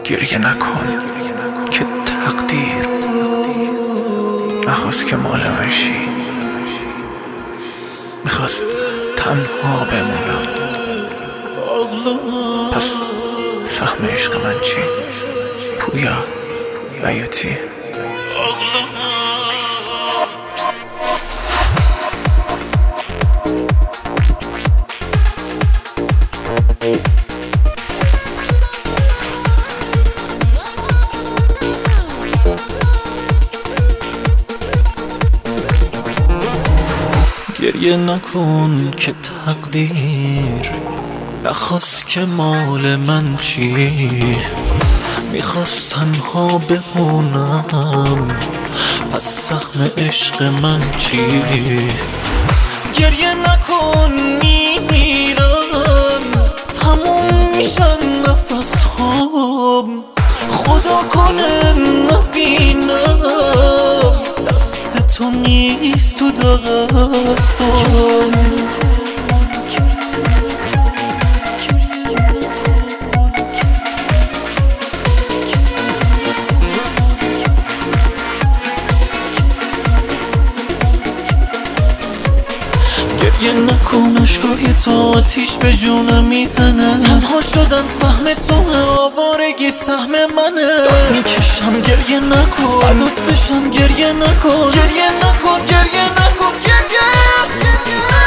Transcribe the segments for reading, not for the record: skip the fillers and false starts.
گریه نکن که تقدیر نخواست که مال من شی، میخواست تنها بمونم. پس سهم عشق من چی؟ پویا بیاتی. گریه نکن که تقدیر نخواست که مال من چی، میخواست تنها بمونم. پس سهم عشق من چی؟ گریه نکن میمیرم، تموم میشن نفس هام. خدا کنه نبینم دست تو نیست تو دستم. گریه نکن اشکای تو آتیش به جونم میزنه. تنها شدن سهم تو آوارگی سهم منه. داد میکشم گریه نکن، فدات بشم گریه نکن. گریه نکن گریه نکن گریه نکن.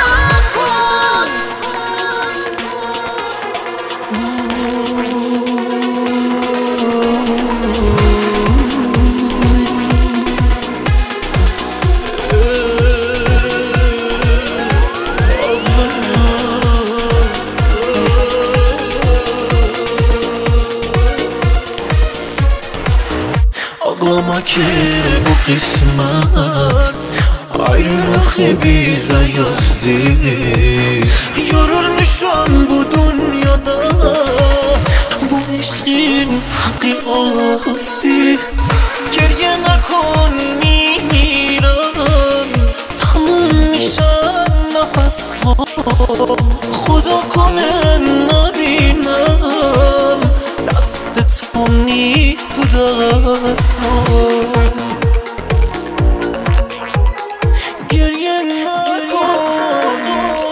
Ağlama ki bu kısmet ayrılık bize yazdı. Yorulmuşum bu dünyada, bu aşkın hakkı azdı. Geriye nakon میمیرم، تموم میشن نفس ها. خدا کنه نبینم دست تو نیست تو دستم. گریه نکن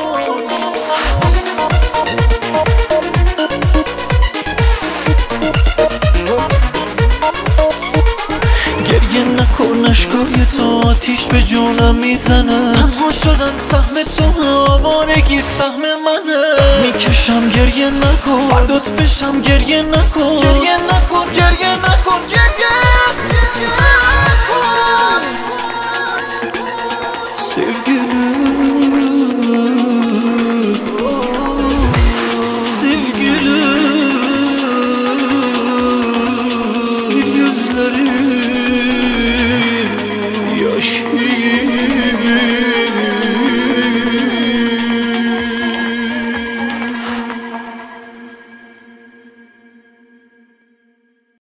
گریه نکن اشکای تو آتیش به جونم میزنه. تنها شدن سهم تو آوارگی سهم منه. میکشم گریه نکن، فدات بشم گریه نکن. گریه نکن گریه نکن گریه نکن. Sevgi